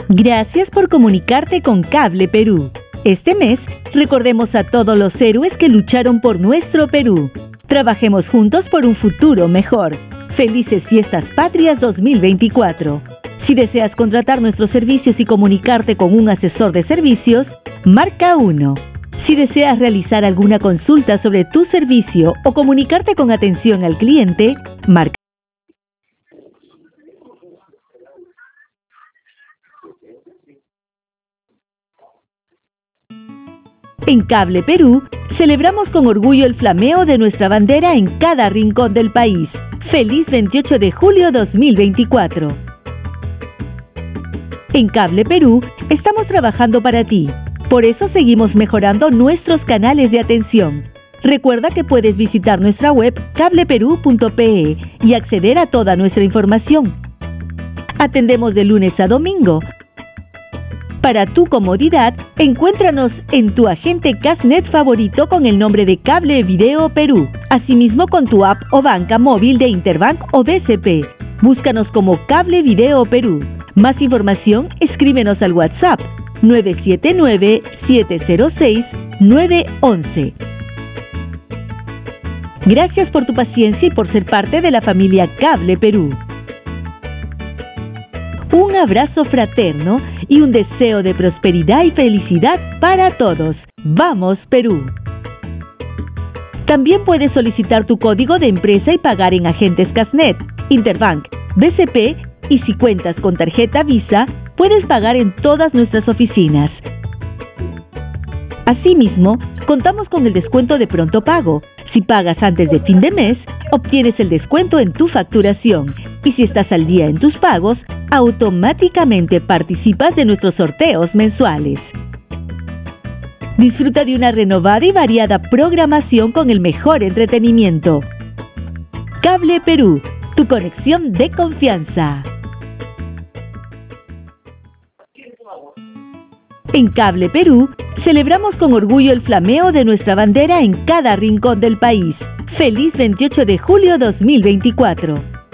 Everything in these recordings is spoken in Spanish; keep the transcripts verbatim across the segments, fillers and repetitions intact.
Gracias por comunicarte con Cable Perú. Este mes, recordemos a todos los héroes que lucharon por nuestro Perú. Trabajemos juntos por un futuro mejor. Felices Fiestas Patrias dos mil veinticuatro. Si deseas contratar nuestros servicios y comunicarte con un asesor de servicios, marca uno. Si deseas realizar alguna consulta sobre tu servicio o comunicarte con atención al cliente, marca. En Cable Perú, celebramos con orgullo el flameo de nuestra bandera en cada rincón del país. ¡Feliz veintiocho de julio dos mil veinticuatro! En Cable Perú, estamos trabajando para ti. Por eso seguimos mejorando nuestros canales de atención. Recuerda que puedes visitar nuestra web cable perú punto pe y acceder a toda nuestra información. Atendemos de lunes a domingo. Para tu comodidad, encuéntranos en tu agente Casnet favorito con el nombre de Cable Video Perú, asimismo con tu app o banca móvil de Interbank o B C P. Búscanos como Cable Video Perú. Más información, escríbenos al WhatsApp nueve siete nueve, siete cero seis, nueve uno uno. Gracias por tu paciencia y por ser parte de la familia Cable Perú. Un abrazo fraterno y un deseo de prosperidad y felicidad para todos. ¡Vamos, Perú! También puedes solicitar tu código de empresa y pagar en agentes Casnet, Interbank, B C P y si cuentas con tarjeta Visa, puedes pagar en todas nuestras oficinas. Asimismo, contamos con el descuento de pronto pago. Si pagas antes de fin de mes, obtienes el descuento en tu facturación. Y si estás al día en tus pagos, automáticamente participas de nuestros sorteos mensuales. Disfruta de una renovada y variada programación con el mejor entretenimiento. Cable Perú, tu conexión de confianza. En Cable Perú, celebramos con orgullo el flameo de nuestra bandera en cada rincón del país. ¡Feliz veintiocho de julio dos mil veinticuatro!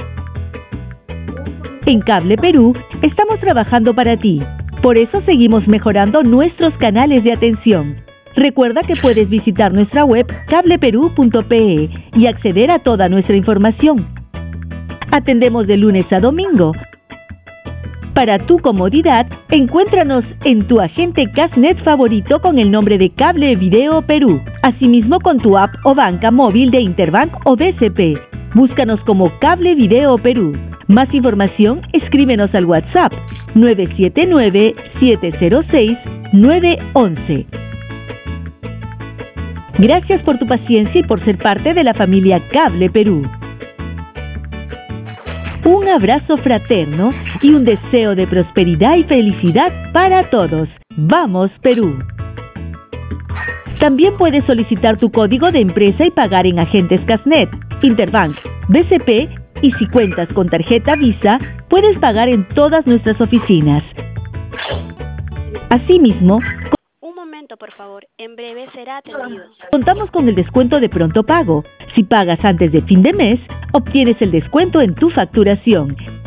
En Cable Perú, estamos trabajando para ti. Por eso seguimos mejorando nuestros canales de atención. Recuerda que puedes visitar nuestra web cable perú punto pe y acceder a toda nuestra información. Atendemos de lunes a domingo. Para tu comodidad, encuéntranos en tu agente Casnet favorito con el nombre de Cable Video Perú, asimismo con tu app o banca móvil de Interbank o B C P. Búscanos como Cable Video Perú. Más información, escríbenos al WhatsApp nueve siete nueve, siete cero seis, nueve uno uno. Gracias por tu paciencia y por ser parte de la familia Cable Perú. Un abrazo fraterno y un deseo de prosperidad y felicidad para todos. ¡Vamos, Perú! También puedes solicitar tu código de empresa y pagar en agentes Casnet, Interbank, B C P y si cuentas con tarjeta Visa, puedes pagar en todas nuestras oficinas. Asimismo, Un momento, por favor. En breve será atendido. contamos con el descuento de pronto pago. Si pagas antes de fin de mes, obtienes el descuento en tu facturación.